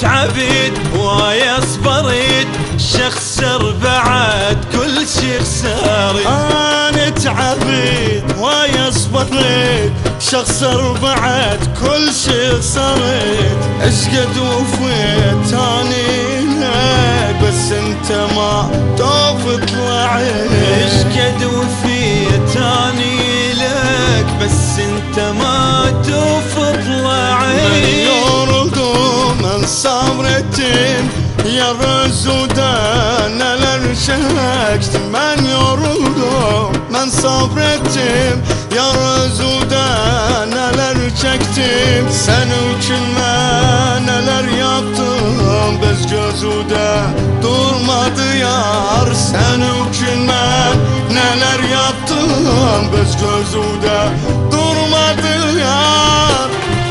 تعبت ويا صبرت شخسر بعد كل شي خسرت. أنا تعبت ويا صبرت شخسر بعد كل شي خسرت. اشقد وفيت اني لك بس انت ما توف طلعت. اشقد وفيت اني لك بس انت ما توف طلعت. من يرضو من صبرتين يا رزودان الارشكت. من يرضو من صبرتين يا رزودان الارشكتim. Sen için ben neler yaptım bez gözüde durmadı yar. Sen için ben neler yaptım bez gözüde durmadı yar.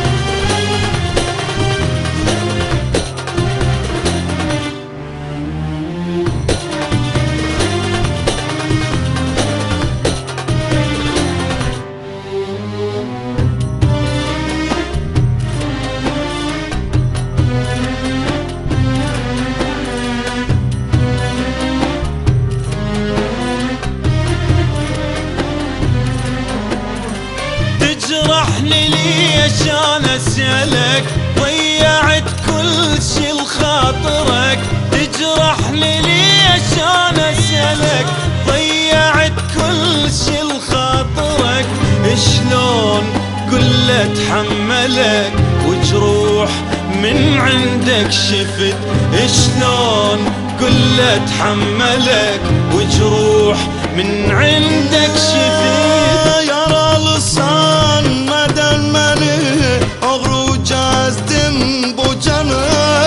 تجرحني ليش انا اسألك ضيعت كل شي لخاطرك. تجرحني ليش انا اسألك ضيعت كل شي لخاطرك. شلون قل اتحملك وجروح من عندك شفت. شلون قل اتحملك وجروح من عندك شفت. Yaralısan neden beni oğrucaz dim bu canı.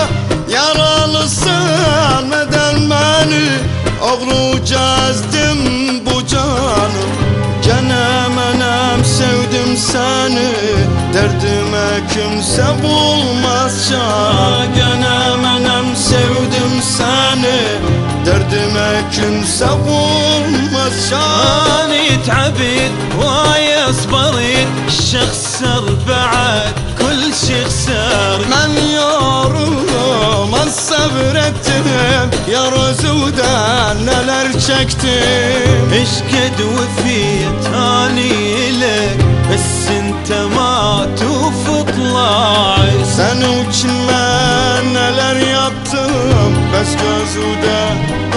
Yaralısan neden beni oğrucaz dim bu canı. Canım anam sevdim seni derdime kimse bulmaz can. Canım anam sevdim seni derdime kimse bulmaz can. أنا تعبت ويا صبرت شخسر بعد كل شي خسرت. من yorum az sabrettim yar özüden neler çektim. اشقد وفيت اني لك بس انت ما توف طلعت. Sen için ben neler yaptım bez gözüde